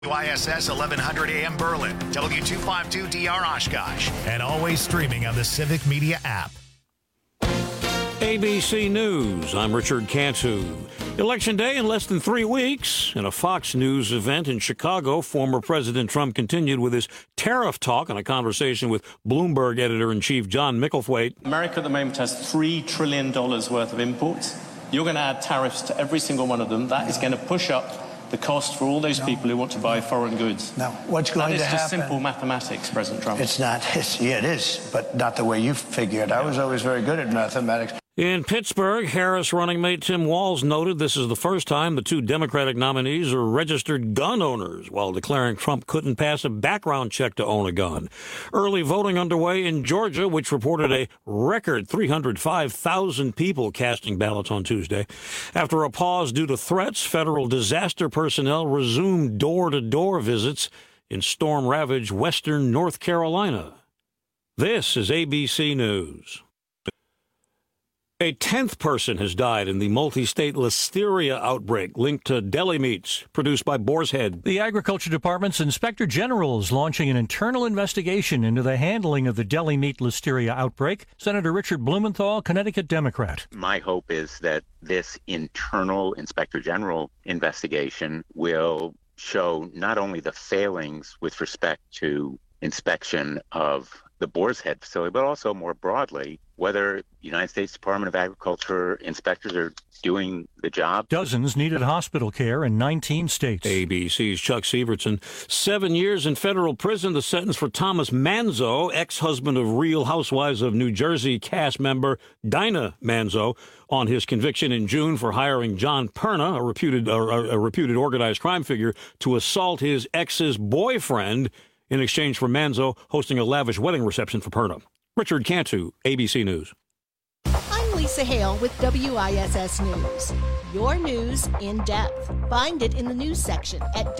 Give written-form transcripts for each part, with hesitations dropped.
WISS 1100 AM Berlin, W252DR Oshkosh, and always streaming on the Civic Media app. ABC News, I'm Richard Cantu. Election day in less than 3 weeks. In a Fox News event in Chicago, former President Trump continued with his tariff talk in a conversation with Bloomberg editor-in-chief John Micklethwait. America at the moment has $3 trillion worth of imports. You're going to add tariffs to every single one of them. That is going to push up the cost for all those people who want to buy foreign goods. Now, what's going to happen? That is just simple mathematics, President Trump. It's not. Yeah, it is, but not the way you figure it. I was always very good at mathematics. In Pittsburgh, Harris running mate Tim Walz noted this is the first time the two Democratic nominees are registered gun owners, while declaring Trump couldn't pass a background check to own a gun. Early voting underway in Georgia, which reported a record 305,000 people casting ballots on Tuesday. After a pause due to threats, federal disaster personnel resumed door-to-door visits in storm-ravaged western North Carolina. This is ABC News. A 10th person has died in the multi-state listeria outbreak linked to deli meats produced by Boar's Head. The Agriculture Department's Inspector General is launching an internal investigation into the handling of the deli meat listeria outbreak. Senator Richard Blumenthal, Connecticut Democrat. My hope is that this internal Inspector General investigation will show not only the failings with respect to inspection of the Boar's Head facility, but also more broadly, whether the United States Department of Agriculture inspectors are doing the job. Dozens needed hospital care in 19 states. ABC's Chuck Sievertson. 7 years in federal prison, the sentence for Thomas Manzo, ex-husband of Real Housewives of New Jersey cast member Dinah Manzo, on his conviction in June for hiring John Perna, a reputed organized crime figure, to assault his ex's boyfriend in exchange for Manzo hosting a lavish wedding reception for Perna. Richard Cantu, ABC News. I'm Lisa Hale with WISS News. Your news in depth. Find it in the news section at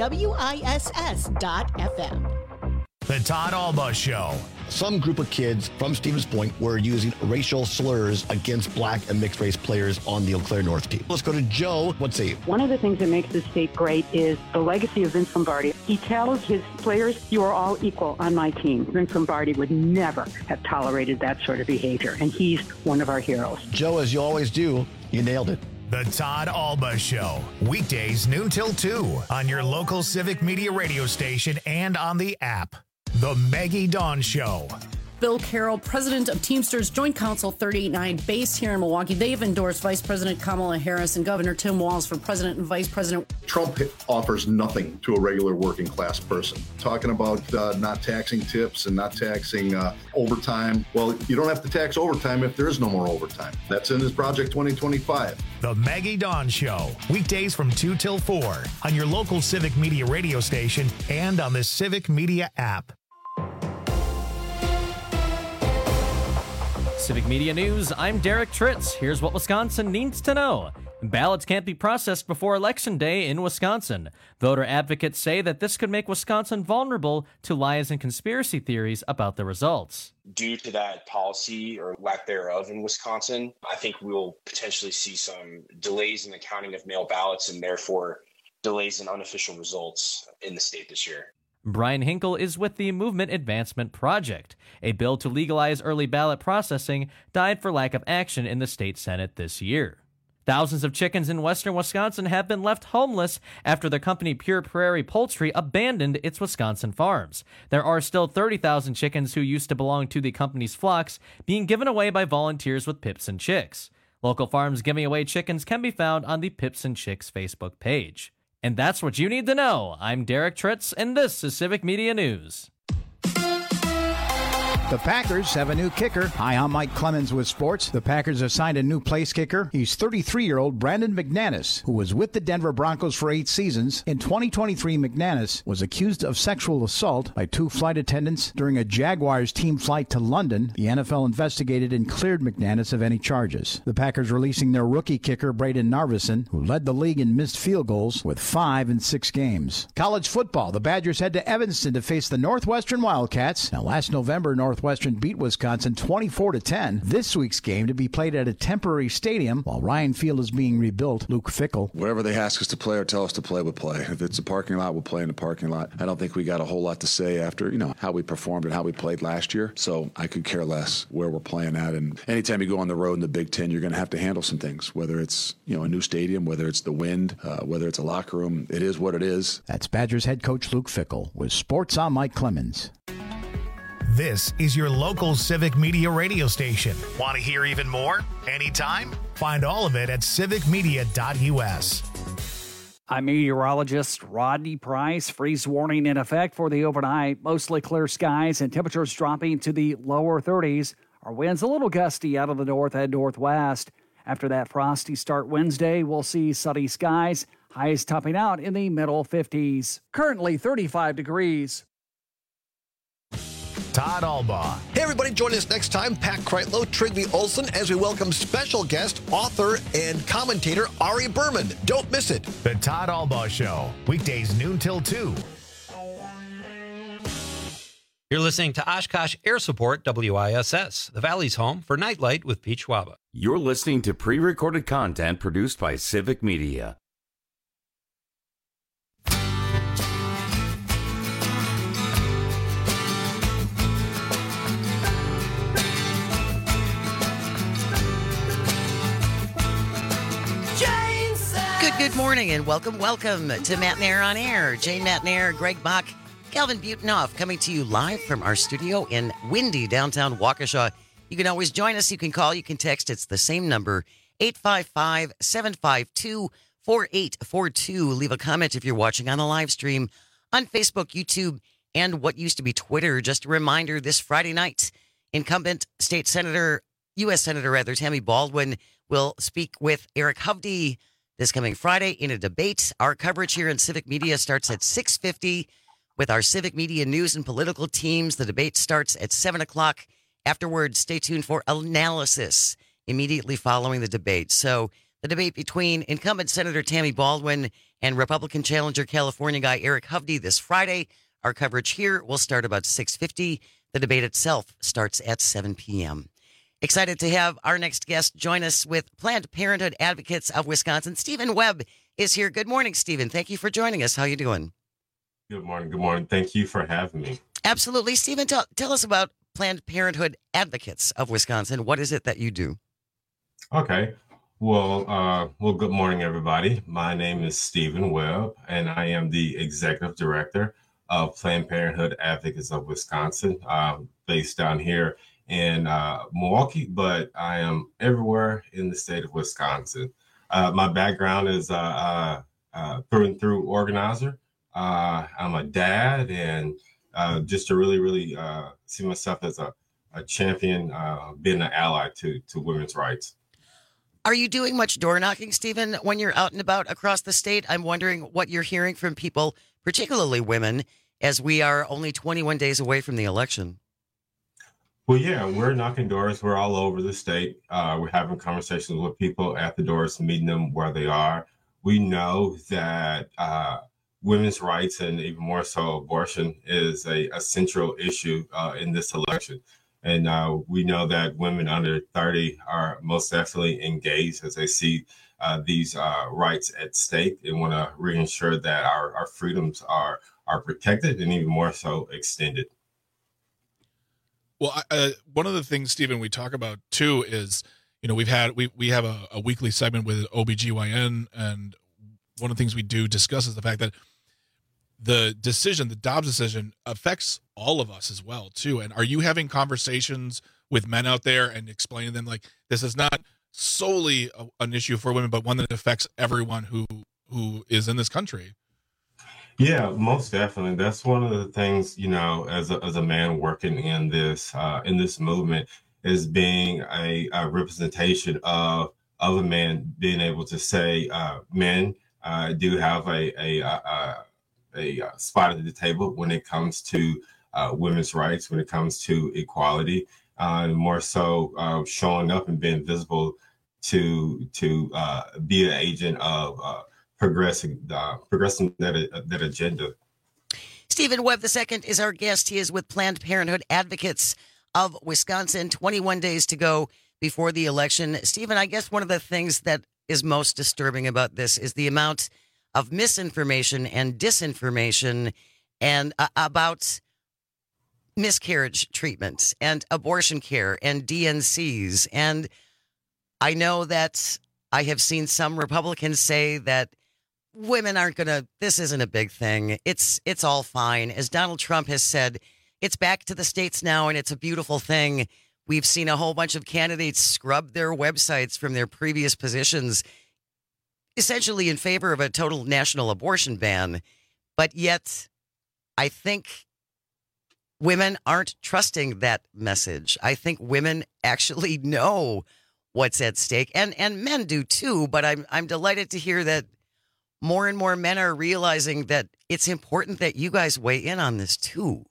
WISS.FM. The Todd Alba Show. Some group of kids from Stevens Point were using racial slurs against black and mixed race players on the Eau Claire North team. Let's go to Joe. What's he? One of the things that makes this state great is the legacy of Vince Lombardi. He tells his players, you are all equal on my team. Vince Lombardi would never have tolerated that sort of behavior, and he's one of our heroes. Joe, as you always do, you nailed it. The Todd Alba Show. Weekdays noon till 2 on your local Civic Media radio station and on the app. The Maggie Dawn Show. Bill Carroll, president of Teamsters Joint Council 389, based here in Milwaukee. They've endorsed Vice President Kamala Harris and Governor Tim Walz for president and vice president. Trump offers nothing to a regular working class person. Talking about not taxing tips and not taxing overtime. Well, you don't have to tax overtime if there is no more overtime. That's in his Project 2025. The Maggie Dawn Show. Weekdays from 2 till 4 on your local Civic Media radio station and on the Civic Media app. Civic Media News, I'm Derek Tritz. Here's what Wisconsin needs to know. Ballots can't be processed before Election Day in Wisconsin. Voter advocates say that this could make Wisconsin vulnerable to lies and conspiracy theories about the results. Due to that policy or lack thereof in Wisconsin, I think we'll potentially see some delays in the counting of mail ballots and therefore delays in unofficial results in the state this year. Brian Hinkle is with the Movement Advancement Project. A bill to legalize early ballot processing died for lack of action in the state Senate this year. Thousands of chickens in western Wisconsin have been left homeless after the company Pure Prairie Poultry abandoned its Wisconsin farms. There are still 30,000 chickens who used to belong to the company's flocks being given away by volunteers with Pips and Chicks. Local farms giving away chickens can be found on the Pips and Chicks Facebook page. And that's what you need to know. I'm Derek Tritz, and this is Civic Media News. The Packers have a new kicker. Hi, I'm Mike Clemens with sports. The Packers have signed a new place kicker. He's 33-year-old Brandon McManus, who was with the Denver Broncos for 8 seasons. In 2023, McManus was accused of sexual assault by 2 flight attendants during a Jaguars team flight to London. The NFL investigated and cleared McManus of any charges. The Packers releasing their rookie kicker, Braden Narveson, who led the league in missed field goals with 5 in 6 games. College football. The Badgers head to Evanston to face the Northwestern Wildcats. Now, last November, Northwestern Northwestern beat Wisconsin 24-10. This week's game to be played at a temporary stadium while Ryan Field is being rebuilt. Luke Fickell. Whatever they ask us to play or tell us to play, we'll play. If it's a parking lot, we'll play in the parking lot. I don't think we got a whole lot to say after, how we performed and how we played last year. So I could care less where we're playing at. And anytime you go on the road in the Big Ten, you're going to have to handle some things, whether it's, a new stadium, whether it's the wind, whether it's a locker room. It is what it is. That's Badgers head coach Luke Fickell with Sports on Mike Clemens. This is your local Civic Media radio station. Want to hear even more? Anytime? Find all of it at civicmedia.us. I'm meteorologist Rodney Price. Freeze warning in effect for the overnight. Mostly clear skies and temperatures dropping to the lower 30s. Our winds a little gusty out of the north and northwest. After that frosty start Wednesday, we'll see sunny skies. Highs topping out in the middle 50s. Currently 35 degrees. Todd Albaugh. Hey, everybody, join us next time, Pat Kreitlow, Trygve Olsen, as we welcome special guest, author, and commentator Ari Berman. Don't miss it. The Todd Albaugh Show, weekdays noon till 2. You're listening to Oshkosh Air Support WISS, the Valley's home for Nightlight with Pete Schwaba. You're listening to pre-recorded content produced by Civic Media. Good morning and welcome to Matt Nair on Air. Jane Matt Nair, Greg Bach, Calvin Butenhoff coming to you live from our studio in windy downtown Waukesha. You can always join us. You can call, you can text. It's the same number, 855-752-4842. Leave a comment if you're watching on the live stream on Facebook, YouTube, and what used to be Twitter. Just a reminder, this Friday night, incumbent U.S. Senator Tammy Baldwin will speak with Eric Hovde this coming Friday in a debate. Our coverage here in Civic Media starts at 6:50 with our Civic Media news and political teams. The debate starts at 7 o'clock. Afterwards, stay tuned for analysis immediately following the debate. So the debate between incumbent Senator Tammy Baldwin and Republican challenger California guy Eric Hovde this Friday. Our coverage here will start about 6:50. The debate itself starts at 7 p.m. Excited to have our next guest join us with Planned Parenthood Advocates of Wisconsin. Stephen Webb is here. Good morning, Stephen. Thank you for joining us. How are you doing? Good morning. Good morning. Thank you for having me. Absolutely. Stephen, tell us about Planned Parenthood Advocates of Wisconsin. What is it that you do? Okay. Well, good morning, everybody. My name is Stephen Webb, and I am the Executive Director of Planned Parenthood Advocates of Wisconsin, based down here in Milwaukee, but I am everywhere in the state of Wisconsin. My background is through and through organizer. I'm a dad, and just to really see myself as a champion, being an ally to women's rights. Are you doing much door knocking, Stephen, when you're out and about across the state? I'm wondering what you're hearing from people, particularly women, as we are only 21 days away from the election. Well, yeah, we're knocking doors. We're all over the state. We're having conversations with people at the doors, meeting them where they are. We know that women's rights, and even more so abortion, is a central issue in this election. And we know that women under 30 are most definitely engaged as they see these rights at stake and want to reassure that our freedoms are protected and even more so extended. Well, one of the things, Stephen, we talk about too is, we have a weekly segment with OBGYN, and one of the things we do discuss is the fact that the Dobbs decision affects all of us as well too. And are you having conversations with men out there and explaining to them, like, this is not solely an issue for women, but one that affects everyone who is in this country? Yeah, most definitely. That's one of the things, as a man working in this movement, is being a representation of a man being able to say men do have a spot at the table when it comes to women's rights, when it comes to equality, and more so showing up and being visible to be an agent of progressing that agenda. Stephen Webb II is our guest. He is with Planned Parenthood Advocates of Wisconsin. 21 days to go before the election. Stephen, I guess one of the things that is most disturbing about this is the amount of misinformation and disinformation and about miscarriage treatments and abortion care and DNCs. And I know that I have seen some Republicans say that women aren't going to, this isn't a big thing. It's all fine. As Donald Trump has said, it's back to the states now and it's a beautiful thing. We've seen a whole bunch of candidates scrub their websites from their previous positions, essentially in favor of a total national abortion ban. But yet, I think women aren't trusting that message. I think women actually know what's at stake, and men do too. But I'm delighted to hear that more and more men are realizing that it's important that you guys weigh in on this too.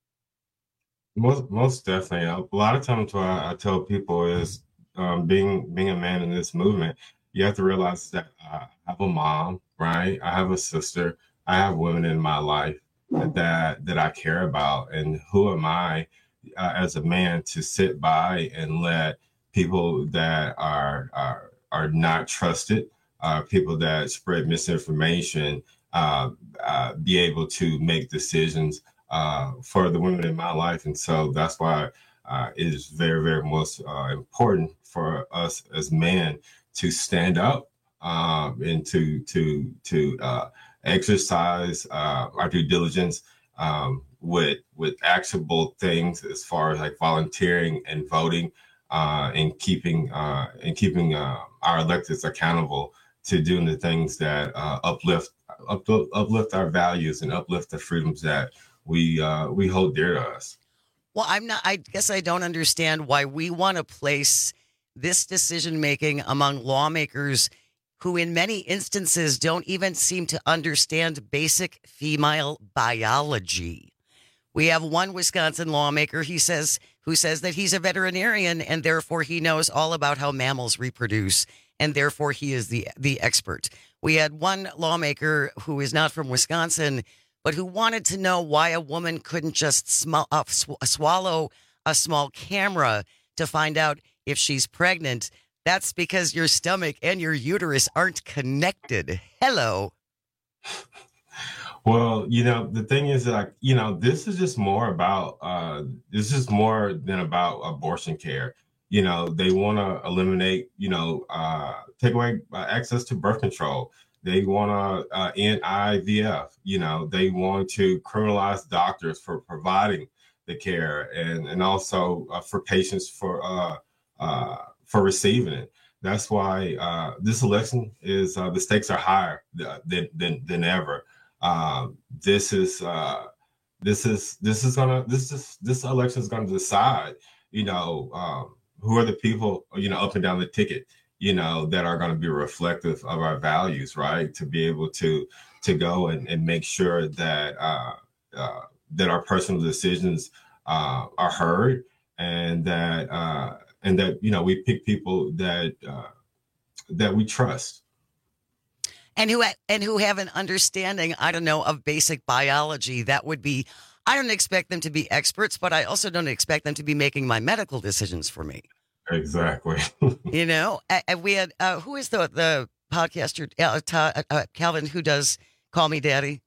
Most definitely. A lot of times what I tell people is being a man in this movement, you have to realize that I have a mom, right? I have a sister. I have women in my life that I care about. And who am I as a man to sit by and let people that are not trusted, people that spread misinformation, be able to make decisions for the women in my life. And so that's why it is very, very most important for us as men to stand up and to exercise our due diligence with actionable things as far as like volunteering and voting and keeping our electeds accountable to doing the things that uplift our values and uplift the freedoms that we hold dear to us. Well, I guess I don't understand why we want to place this decision making among lawmakers who in many instances don't even seem to understand basic female biology. We have one Wisconsin lawmaker who says that he's a veterinarian and therefore he knows all about how mammals reproduce and therefore he is the expert. We had one lawmaker who is not from Wisconsin, but who wanted to know why a woman couldn't just swallow a small camera to find out if she's pregnant. That's because your stomach and your uterus aren't connected. Hello. Well, the thing is, like, this is just more about, this is more than about abortion care. They want to eliminate, take away access to birth control. They want to end IVF. They want to criminalize doctors for providing the care and also for patients for receiving it. That's why this election is the stakes are higher than ever. This election is going to decide, who are the people, up and down the ticket, that are going to be reflective of our values, right? To be able to go and make sure that that our personal decisions are heard and that we pick people that we trust. And who have an understanding, I don't know, of basic biology. That would be, I don't expect them to be experts, but I also don't expect them to be making my medical decisions for me. Exactly. We had, who is the podcaster, Calvin, who does Call Me Daddy?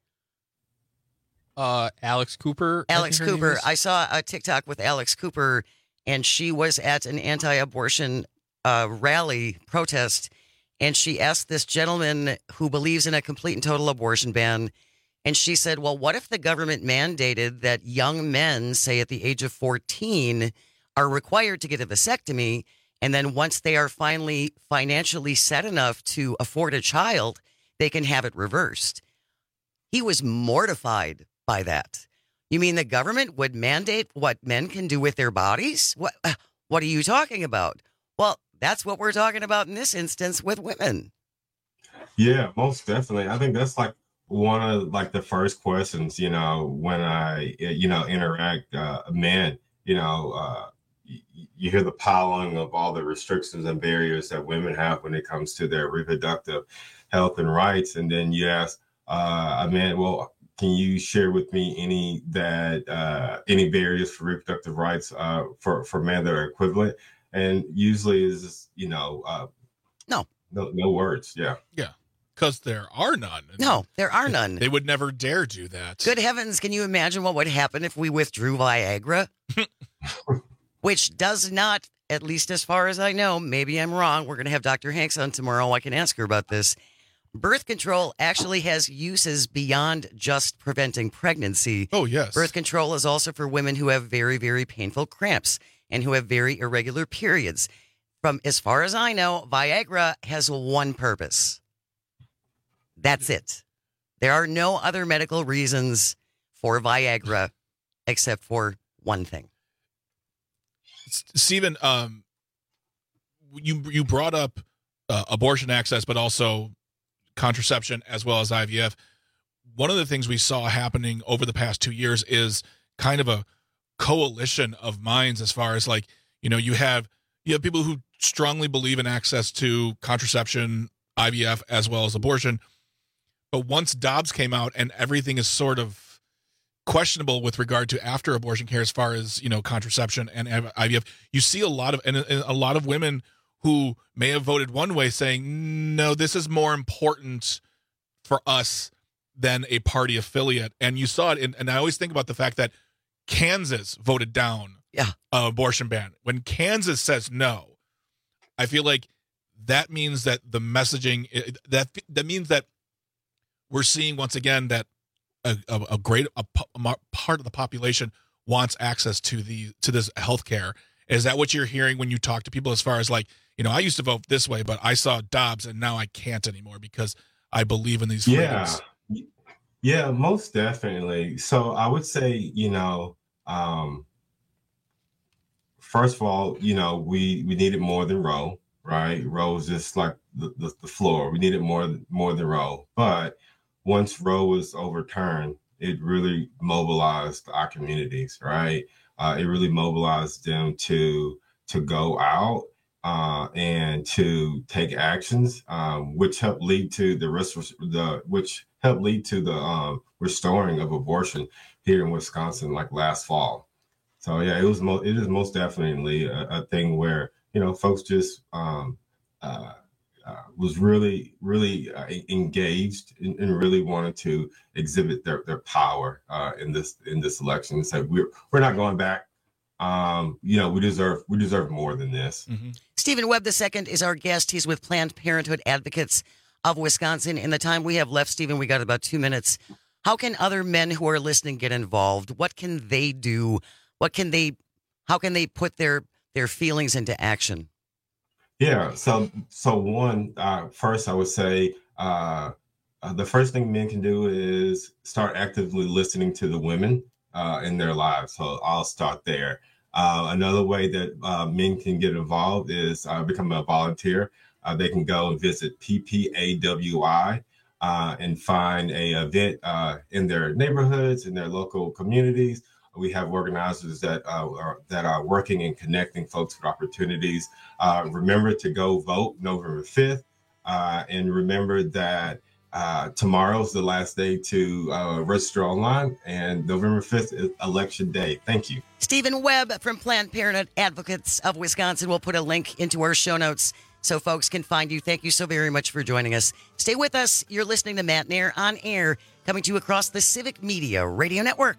Alex Cooper. Alex Cooper. I saw a TikTok with Alex Cooper, and she was at an anti-abortion rally protest. And she asked this gentleman who believes in a complete and total abortion ban. And she said, well, what if the government mandated that young men, say at the age of 14, are required to get a vasectomy? And then once they are finally financially set enough to afford a child, they can have it reversed. He was mortified by that. You mean the government would mandate what men can do with their bodies? What are you talking about? Well, that's what we're talking about in this instance with women. Yeah, most definitely. I think that's like one of like the first questions, when I, interact men, you hear the piling of all the restrictions and barriers that women have when it comes to their reproductive health and rights. And then you ask a man, well, can you share with me any barriers for reproductive rights for men that are equivalent? And usually is, no words. Yeah. Yeah. Because there are none. No, there are none. They would never dare do that. Good heavens, can you imagine what would happen if we withdrew Viagra? Which does not, at least as far as I know, maybe I'm wrong. We're going to have Dr. Hanks on tomorrow. I can ask her about this. Birth control actually has uses beyond just preventing pregnancy. Oh, yes. Birth control is also for women who have very, very painful cramps and who have very irregular periods. From as far as I know, Viagra has one purpose. That's it. There are no other medical reasons for Viagra except for one thing. Stephen, you brought up abortion access, but also contraception as well as IVF. One of the things we saw happening over the past 2 years is kind of a coalition of minds as far as you have people who strongly believe in access to contraception, IVF, as well as abortion. But once Dobbs came out and everything is sort of questionable with regard to after abortion care as far as, contraception and IVF, you see a lot of women who may have voted one way saying, no, this is more important for us than a party affiliate. And you saw it. And I always think about the fact that Kansas voted down an abortion ban. When Kansas says no, I feel like that means that the messaging, that means that we're seeing once again that a great part of the population wants access to this healthcare. Is that what you're hearing when you talk to people as far as I used to vote this way, but I saw Dobbs and now I can't anymore because I believe in these freedoms? Yeah, most definitely. So I would say, first of all, we needed more than Roe, right? Roe was just like the floor. We needed more than Roe. But once Roe was overturned, it really mobilized our communities, right? It really mobilized them to go out and to take actions, which helped lead to the restoring of abortion here in Wisconsin, last fall. So yeah, it is most definitely a thing where folks just was really engaged and really wanted to exhibit their power in this election and say we're not going back. We deserve more than this. Mm-hmm. Stephen Webb II is our guest. He's with Planned Parenthood Advocates of Wisconsin. In the time we have left, Stephen, we got about 2 minutes. How can other men who are listening get involved? What can they do? How can they put their feelings into action? Yeah. So one, first I would say the first thing men can do is start actively listening to the women in their lives. So I'll start there. Another way that men can get involved is become a volunteer. They can go and visit PPAWI and find an event in their neighborhoods, in their local communities. We have organizers that are working and connecting folks with opportunities. Remember to go vote November 5th. And remember that tomorrow's the last day to register online, and November 5th is Election Day. Thank you. Stephen Webb from Planned Parenthood Advocates of Wisconsin. We'll put a link into our show notes so folks can find you. Thank you so very much for joining us. Stay with us. You're listening to Matt Nair on Air, coming to you across the Civic Media Radio Network.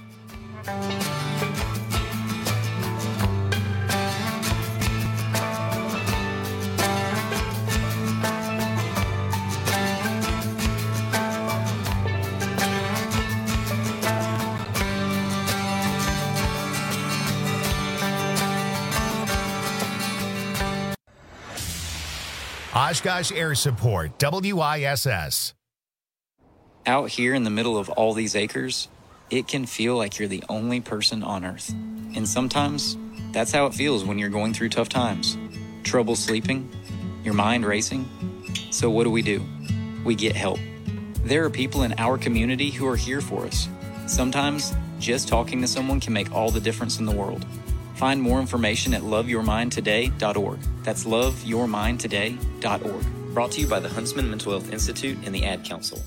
Oshkosh Air Support, WISS. Out here in the middle of all these acres, it can feel like you're the only person on Earth. And sometimes, that's how it feels when you're going through tough times. Trouble sleeping, your mind racing. So what do? We get help. There are people in our community who are here for us. Sometimes, just talking to someone can make all the difference in the world. Find more information at loveyourmindtoday.org. That's loveyourmindtoday.org. Brought to you by the Huntsman Mental Health Institute and the Ad Council.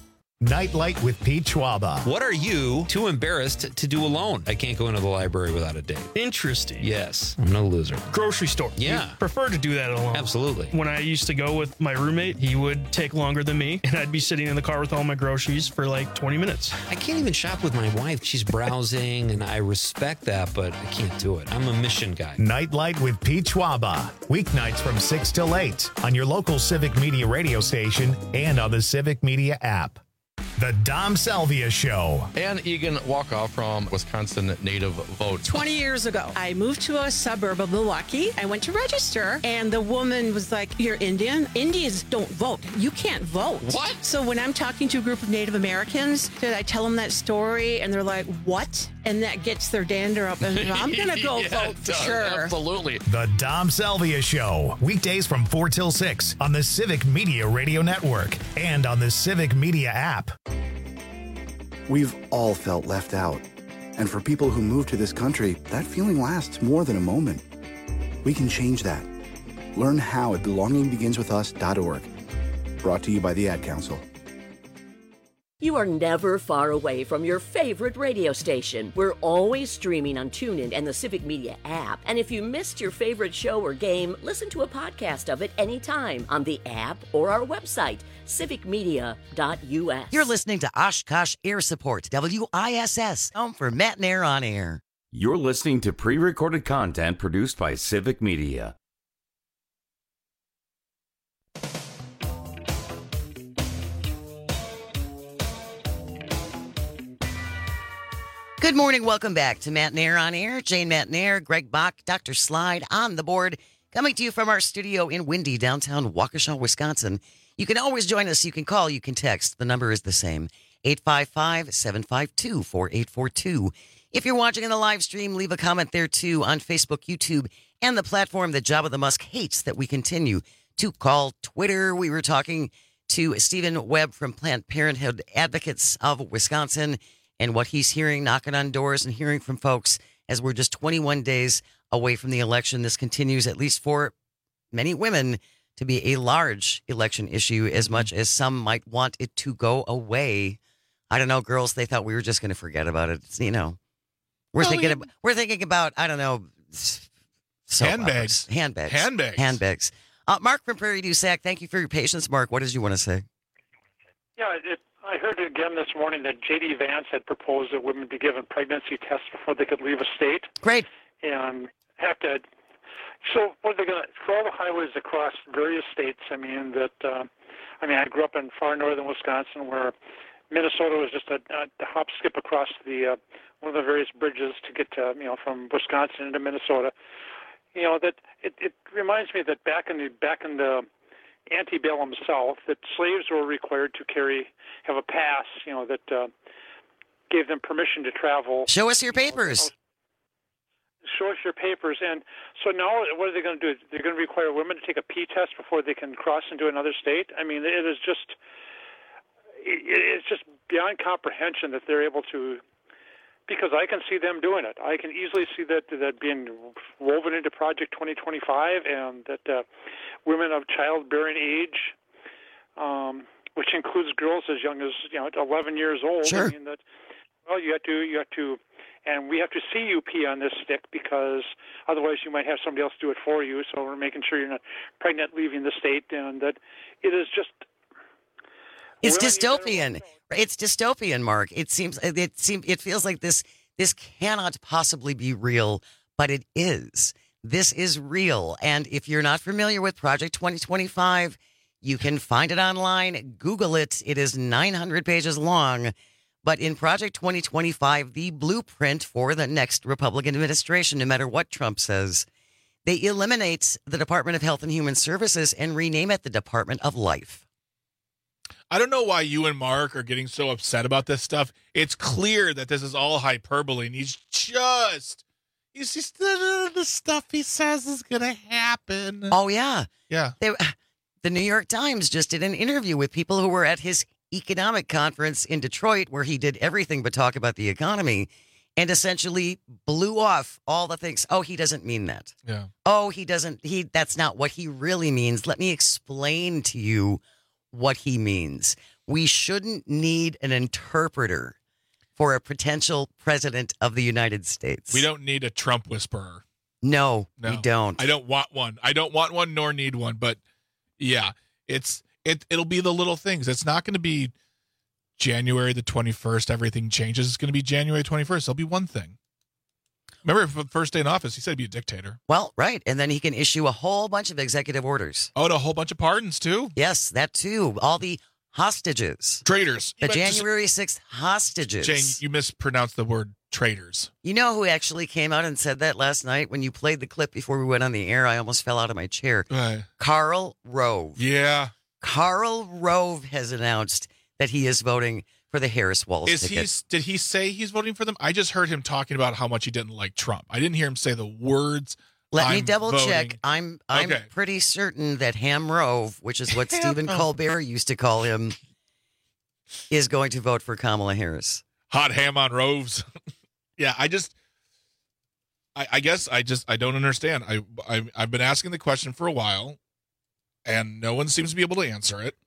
Nightlight with Pete Schwaba. What are you too embarrassed to do alone? I can't go into the library without a date. Interesting. Yes, I'm no loser. Grocery store. Yeah. You prefer to do that alone. Absolutely. When I used to go with my roommate, he would take longer than me, and I'd be sitting in the car with all my groceries for like 20 minutes. I can't even shop with my wife. She's browsing, and I respect that, but I can't do it. I'm a mission guy. Nightlight with Pete Schwaba. Weeknights from 6 till 8 on your local Civic Media radio station and on the Civic Media app. The Dom Salvia Show. Ann Egan Walkoff from Wisconsin Native Vote. 20 years ago, I moved to a suburb of Milwaukee. I went to register, and the woman was like, "You're Indian? Indians don't vote. You can't vote." What? So when I'm talking to a group of Native Americans, did I tell them that story? And they're like, "What?" And that gets their dander up, and I'm going to go vote for sure. Absolutely. The Dom Salvia Show. Weekdays from 4 till 6 on the Civic Media Radio Network and on the Civic Media app. We've all felt left out. And for people who move to this country, that feeling lasts more than a moment. We can change that. Learn how at belongingbeginswithus.org. Brought to you by the Ad Council. You are never far away from your favorite radio station. We're always streaming on TuneIn and the Civic Media app. And if you missed your favorite show or game, listen to a podcast of it anytime on the app or our website, civicmedia.us. You're listening to Oshkosh Air Support, WISS, home for Matt and Air on Air. You're listening to pre-recorded content produced by Civic Media. Good morning. Welcome back to Matt and Air on Air. Jane Matt and Air, Greg Bach, Dr. Slide on the board, coming to you from our studio in windy downtown Waukesha, Wisconsin. You can always join us. You can call. You can text. The number is the same, 855-752-4842. If you're watching in the live stream, leave a comment there, too, on Facebook, YouTube, and the platform that Jabba the Musk hates that we continue to call Twitter. We were talking to Stephen Webb from Planned Parenthood Advocates of Wisconsin, and what he's hearing, knocking on doors and hearing from folks as we're just 21 days away from the election. This continues, at least for many women, to be a large election issue, as much as some might want it to go away. I don't know, girls, they thought we were just going to forget about it. It's, we're thinking about, I don't know, handbags. Handbags. Mark from Prairie du Sac, thank you for your patience. Mark, what did you want to say? Yeah, I heard again this morning that J.D. Vance had proposed that women be given pregnancy tests before they could leave a state. Great. And have to. So, what are they going to? For all the highways across various states, I grew up in far northern Wisconsin, where Minnesota was just a hop, skip across the one of the various bridges to get to, from Wisconsin into Minnesota. That it reminds me that back in the antebellum South, that slaves were required to have a pass, that gave them permission to travel. Show us your papers. Show us your papers. And so now what are they going to do? They're going to require women to take a P test before they can cross into another state? I mean, it's just beyond comprehension that they're able to, because I can see them doing it. I can easily see that being woven into Project 2025, and that women of childbearing age, which includes girls as young as 11 years old. Sure. I mean that. Well, you have to, and we have to see you pee on this stick, because otherwise you might have somebody else do it for you. So we're making sure you're not pregnant leaving the state, and that it is just. It's dystopian. It's dystopian, Mark. It feels like this cannot possibly be real, but it is. This is real. And if you're not familiar with Project 2025, you can find it online. Google it. It is 900 pages long. But in Project 2025, the blueprint for the next Republican administration, no matter what Trump says, they eliminate the Department of Health and Human Services and rename it the Department of Life. I don't know why you and Mark are getting so upset about this stuff. It's clear that this is all hyperbole, and he's just the stuff he says is going to happen. Oh, yeah. Yeah. The New York Times just did an interview with people who were at his economic conference in Detroit, where he did everything but talk about the economy, and essentially blew off all the things. Oh, he doesn't mean that. Yeah. Oh, he doesn't. That's not what he really means. Let me explain to you what he means. We shouldn't need an interpreter for a potential president of the United States. We don't need a Trump whisperer. No, we don't. I don't want one. I don't want one nor need one. But yeah, it'll be the little things. It's not going to be January the 21st. Everything changes. It's going to be January 21st. There'll be one thing. Remember, for the first day in office, he said he'd be a dictator. Well, right. And then he can issue a whole bunch of executive orders. Oh, and a whole bunch of pardons, too? Yes, that too. All the hostages. Traitors. The January 6th hostages. Jane, you mispronounced the word traitors. You know who actually came out and said that last night? When you played the clip before we went on the air, I almost fell out of my chair. Right. Karl Rove. Yeah. Karl Rove has announced that he is voting for the Harris-Walz ticket. Did he say he's voting for them? I just heard him talking about how much he didn't like Trump. I didn't hear him say the words. Let me double check. I'm okay. Pretty certain that Ham Rove, which is what Stephen Colbert used to call him, is going to vote for Kamala Harris. Hot ham on Roves. Yeah, I guess I don't understand. I've been asking the question for a while, and no one seems to be able to answer it.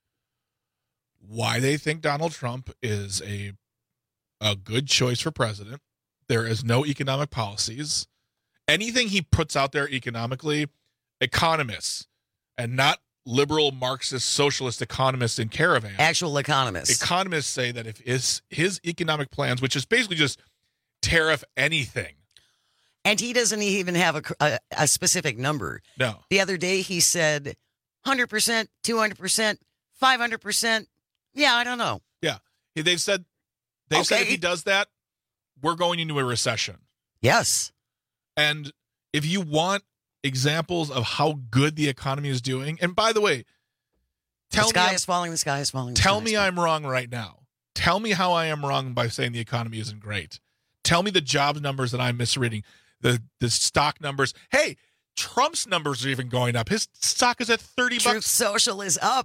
Why they think Donald Trump is a good choice for president. There is no economic policies. Anything he puts out there economically, economists, and not liberal Marxist socialist economists in Caravan. Actual economists. Economists say that if his economic plans, which is basically just tariff anything. And he doesn't even have a specific number. No. The other day he said 100%, 200%, 500%. Yeah, I don't know. Yeah. They've said if he does that, we're going into a recession. Yes. And if you want examples of how good the economy is doing, and by the way, the sky is falling. Tell me I'm wrong right now. Tell me how I am wrong by saying the economy isn't great. Tell me the jobs numbers that I'm misreading, the stock numbers. Hey, Trump's numbers are even going up. His stock is at $30. Truth Social is up.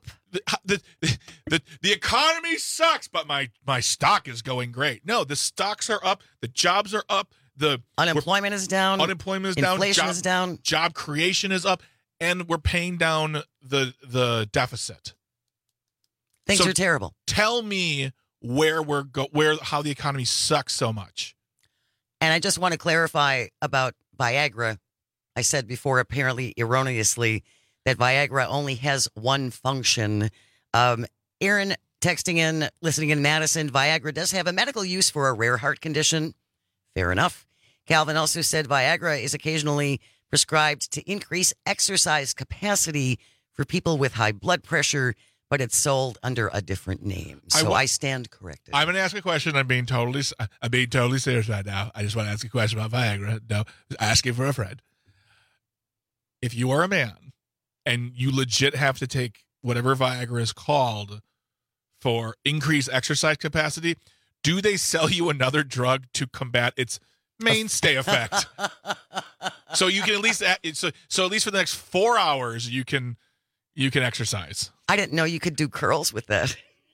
The economy sucks, but my stock is going great. No, the stocks are up. The jobs are up. The unemployment is down. Inflation is down. Job creation is up, and we're paying down the deficit. Things are terrible. Tell me how the economy sucks so much. And I just want to clarify about Viagra. I said before, apparently erroneously, that Viagra only has one function. Aaron texting in, listening in Madison, Viagra does have a medical use for a rare heart condition. Fair enough. Calvin also said Viagra is occasionally prescribed to increase exercise capacity for people with high blood pressure, but it's sold under a different name. So I stand corrected. I'm going to ask a question. I'm being totally serious right now. I just want to ask a question about Viagra. No, asking for a friend. If you are a man and you legit have to take whatever Viagra is called for increased exercise capacity, do they sell you another drug to combat its mainstay effect? So you can at least so at least for the next 4 hours you can exercise. I didn't know you could do curls with that.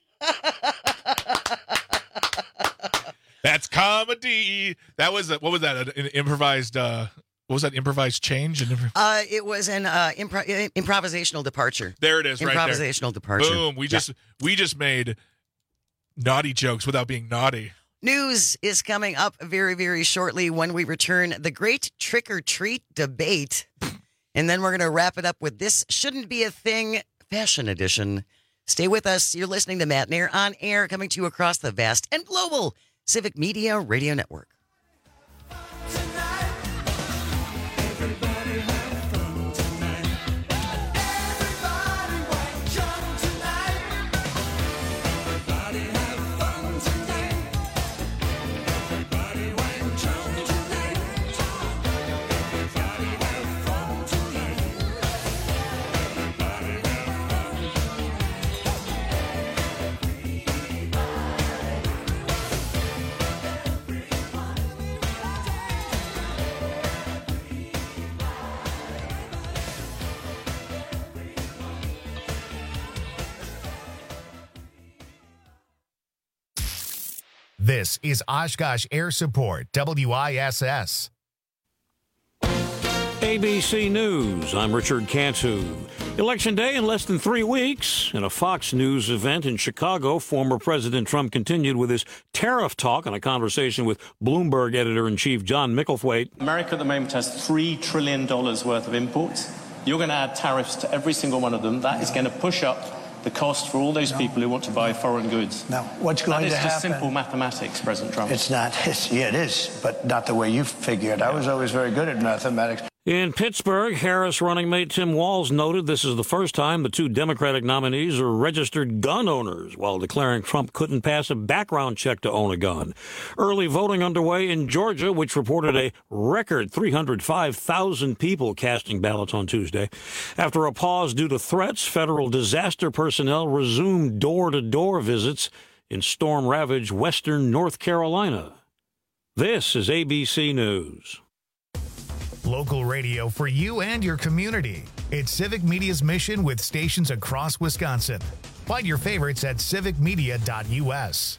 That's comedy. That was what was that? An improvised. What was that? Improvised change? It was an improvisational departure. There it is. Improvisational right there. Departure. Boom. We just made naughty jokes without being naughty. News is coming up very, very shortly when we return. The great trick or treat debate. And then we're going to wrap it up with This Shouldn't Be a Thing Fashion Edition. Stay with us. You're listening to Matt Nair on air, coming to you across the vast and global Civic Media Radio Network. This is Oshkosh Air Support, WISS. ABC News, I'm Richard Cantu. Election day in less than 3 weeks. In a Fox News event in Chicago, former President Trump continued with his tariff talk in a conversation with Bloomberg editor-in-chief John Micklethwait. America at the moment has $3 trillion worth of imports. You're going to add tariffs to every single one of them. That is going to push up the cost for all those people who want to buy foreign goods. Now, what's going to happen? That is just simple mathematics, President Trump. It's not. Yeah, it is, but not the way you figure it. I was always very good at mathematics. In Pittsburgh, Harris running mate Tim Walz noted this is the first time the two Democratic nominees are registered gun owners, while declaring Trump couldn't pass a background check to own a gun. Early voting underway in Georgia, which reported a record 305,000 people casting ballots on Tuesday. After a pause due to threats, federal disaster personnel resumed door-to-door visits in storm-ravaged western North Carolina. This is ABC News. Local radio for you and your community. It's Civic Media's mission with stations across Wisconsin. Find your favorites at civicmedia.us.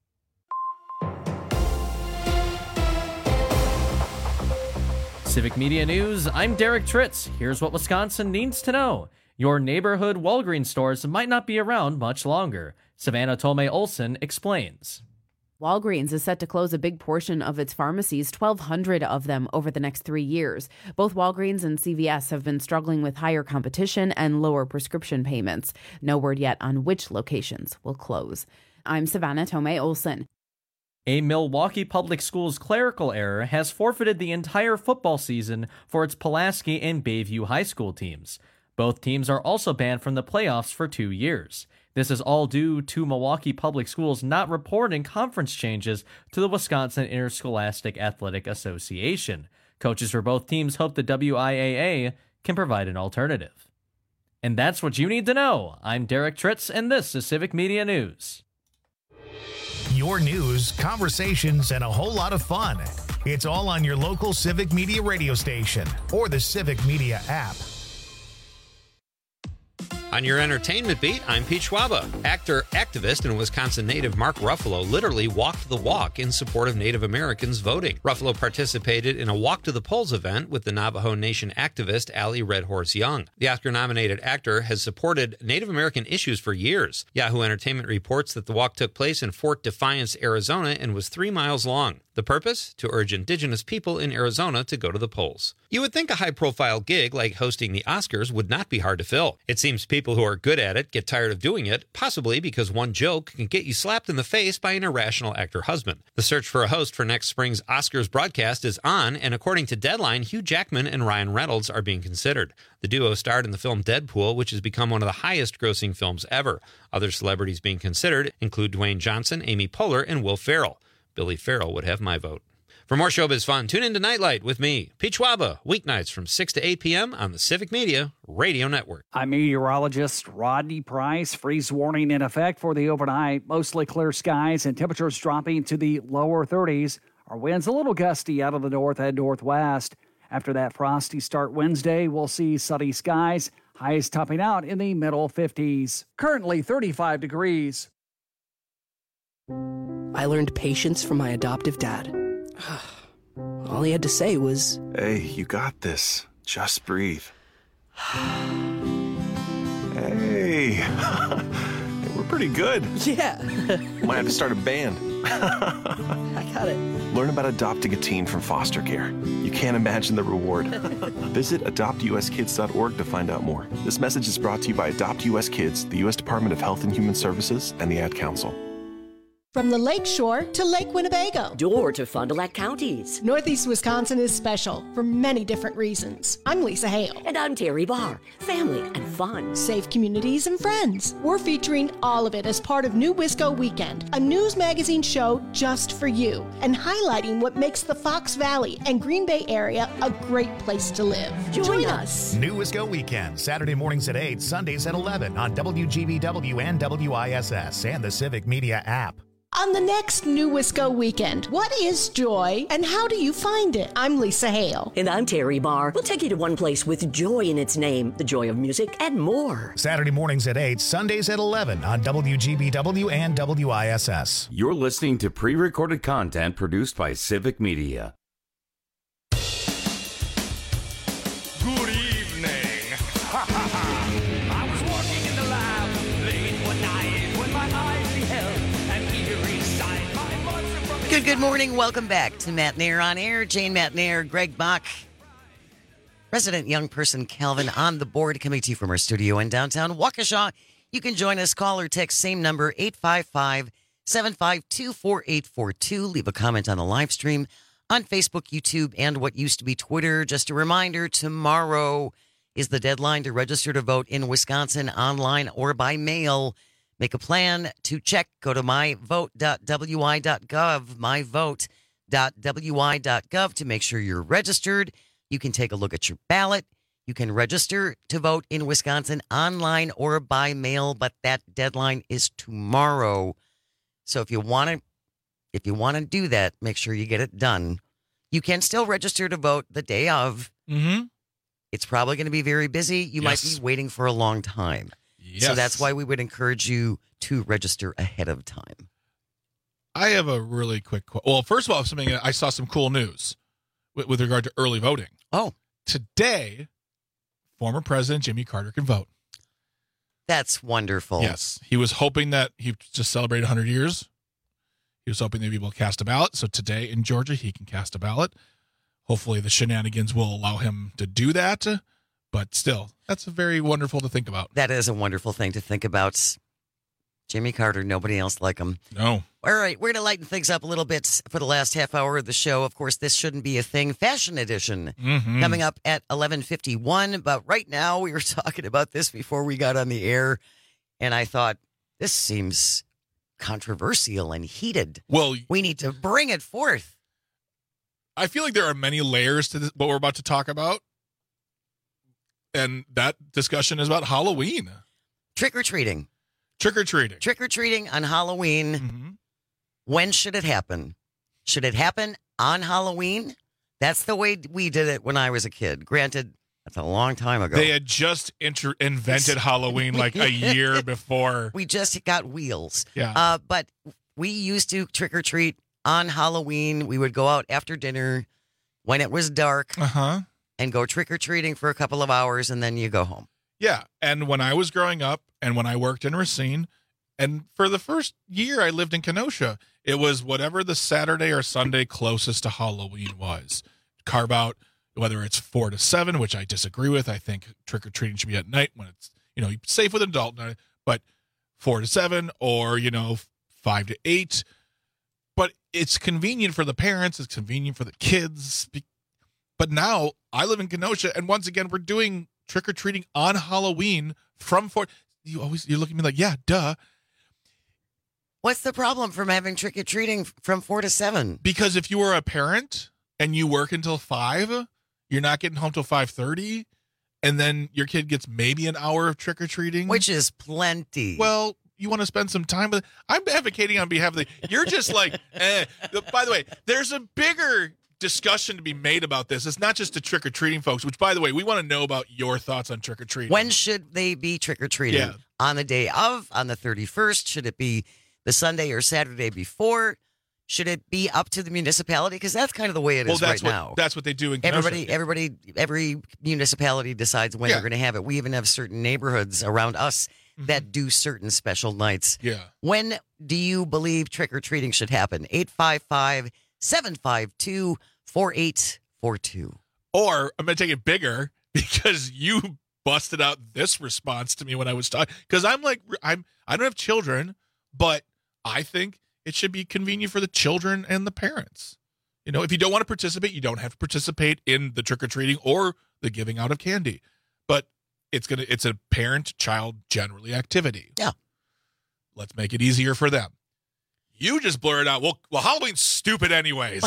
Civic Media News, I'm Derek Tritz. Here's what Wisconsin needs to know. Your neighborhood Walgreens stores might not be around much longer. Savannah Tomei Olson explains. Walgreens is set to close a big portion of its pharmacies, 1,200 of them over the next 3 years. Both Walgreens and CVS have been struggling with higher competition and lower prescription payments. No word yet on which locations will close. I'm Savannah Tomei Olson. A Milwaukee Public Schools clerical error has forfeited the entire football season for its Pulaski and Bayview High School teams. Both teams are also banned from the playoffs for 2 years. This is all due to Milwaukee Public Schools not reporting conference changes to the Wisconsin Interscholastic Athletic Association. Coaches for both teams hope the WIAA can provide an alternative. And that's what you need to know. I'm Derek Tritz, and this is Civic Media News. Your news, conversations, and a whole lot of fun. It's all on your local Civic Media radio station or the Civic Media app. On your entertainment beat, I'm Pete Schwaba. Actor, activist, and Wisconsin native Mark Ruffalo literally walked the walk in support of Native Americans voting. Ruffalo participated in a Walk to the Polls event with the Navajo Nation activist Allie Red Horse Young. The Oscar-nominated actor has supported Native American issues for years. Yahoo Entertainment reports that the walk took place in Fort Defiance, Arizona, and was 3 miles long. The purpose? To urge indigenous people in Arizona to go to the polls. You would think a high-profile gig like hosting the Oscars would not be hard to fill. It seems people who are good at it get tired of doing it, possibly because one joke can get you slapped in the face by an irrational actor husband. The search for a host for next spring's Oscars broadcast is on, and according to Deadline, Hugh Jackman and Ryan Reynolds are being considered. The duo starred in the film Deadpool, which has become one of the highest-grossing films ever. Other celebrities being considered include Dwayne Johnson, Amy Poehler, and Will Ferrell. Billy Farrell would have my vote. For more showbiz fun, tune in to Nightlight with me, Pete Schwaba, weeknights from 6 to 8 p.m. on the Civic Media Radio Network. I'm meteorologist Rodney Price. Freeze warning in effect for the overnight. Mostly clear skies and temperatures dropping to the lower 30s. Our winds a little gusty out of the north and northwest. After that frosty start Wednesday, we'll see sunny skies. Highs topping out in the middle 50s. Currently 35 degrees. I learned patience from my adoptive dad. All he had to say was, "Hey, you got this. Just breathe." Hey, we're pretty good. Yeah. Might have to start a band. I got it. Learn about adopting a teen from foster care. You can't imagine the reward. Visit adoptuskids.org to find out more. This message is brought to you by Adopt US Kids, the U.S. Department of Health and Human Services, and the Ad Council. From the Lake Shore to Lake Winnebago. Door to Fond du Lac counties. Northeast Wisconsin is special for many different reasons. I'm Lisa Hale. And I'm Terry Barr. Family and fun. Safe communities and friends. We're featuring all of it as part of New Wisco Weekend, a news magazine show just for you, and highlighting what makes the Fox Valley and Green Bay area a great place to live. Join us. New Wisco Weekend, Saturday mornings at 8, Sundays at 11 on WGBW and WISS and the Civic Media app. On the next New Wisco Weekend, what is joy and how do you find it? I'm Lisa Hale. And I'm Terry Barr. We'll take you to one place with joy in its name, the joy of music, and more. Saturday mornings at 8, Sundays at 11 on WGBW and WISS. You're listening to pre-recorded content produced by Civic Media. Good evening. And good morning. Welcome back to Matt Nair on Air. Jane Matt Nair, Greg Bach, resident young person Calvin on the board, coming to you from our studio in downtown Waukesha. You can join us, call or text, same number, 855-752-4842. Leave a comment on the live stream on Facebook, YouTube, and what used to be Twitter. Just a reminder, tomorrow is the deadline to register to vote in Wisconsin, online or by mail. Make a plan to check. Go to myvote.wi.gov, myvote.wi.gov to make sure you're registered. You can take a look at your ballot. You can register to vote in Wisconsin online or by mail, but that deadline is tomorrow. So if you want to do that, make sure you get it done. You can still register to vote the day of. Mm-hmm. It's probably going to be very busy. You might be waiting for a long time. Yes. So that's why we would encourage you to register ahead of time. I have a really quick well, first of all, I saw some cool news with regard to early voting. Oh. Today, former President Jimmy Carter can vote. That's wonderful. Yes. He was hoping that he just celebrated 100 years. He was hoping that people cast a ballot. So today in Georgia, he can cast a ballot. Hopefully the shenanigans will allow him to do that. But still, that's very wonderful to think about. That is a wonderful thing to think about. Jimmy Carter, nobody else like him. No. All right, we're going to lighten things up a little bit for the last half hour of the show. Of course, this shouldn't be a thing. Fashion edition coming up at 11:51. But right now, we were talking about this before we got on the air, and I thought, this seems controversial and heated. Well, we need to bring it forth. I feel like there are many layers to this, what we're about to talk about. And that discussion is about Halloween. Trick-or-treating. Trick-or-treating. Trick-or-treating on Halloween. Mm-hmm. When should it happen? Should it happen on Halloween? That's the way we did it when I was a kid. Granted, that's a long time ago. They had just invented Halloween like a year before. We just got wheels. Yeah. But we used to trick-or-treat on Halloween. We would go out after dinner when it was dark. Uh-huh. And go trick-or-treating for a couple of hours, and then you go home. Yeah, and when I was growing up, and when I worked in Racine, and for the first year I lived in Kenosha, it was whatever the Saturday or Sunday closest to Halloween was. Carve out, whether it's 4 to 7, which I disagree with. I think trick-or-treating should be at night when it's, safe with an adult, but 4 to 7 or, 5 to 8. But it's convenient for the parents. It's convenient for the kids. But now I live in Kenosha, and once again, we're doing trick-or-treating on Halloween from 4. You look at me like, yeah, duh. What's the problem from having trick-or-treating from 4 to 7? Because if you were a parent and you work until 5, you're not getting home till 5:30, and then your kid gets maybe an hour of trick-or-treating. Which is plenty. Well, you want to spend some time with it. I'm advocating on behalf of you're just like, By the way, there's a bigger discussion to be made about this. It's not just the trick-or-treating folks, which, by the way, we want to know about your thoughts on trick-or-treating. When should they be trick-or-treating? Yeah. On the day of, on the 31st? Should it be the Sunday or Saturday before? Should it be up to the municipality? Because that's kind of the way it is now. That's what they do in Kenosha. Every municipality decides when they're going to have it. We even have certain neighborhoods around us that do certain special nights. Yeah. When do you believe trick-or-treating should happen? 855-752-4842. Or I'm going to take it bigger because you busted out this response to me when I was talking. Because I don't have children, but I think it should be convenient for the children and the parents. If you don't want to participate, you don't have to participate in the trick-or-treating or the giving out of candy. But it's a parent-child generally activity. Yeah. Let's make it easier for them. You just blurred out, well, Halloween's stupid anyways.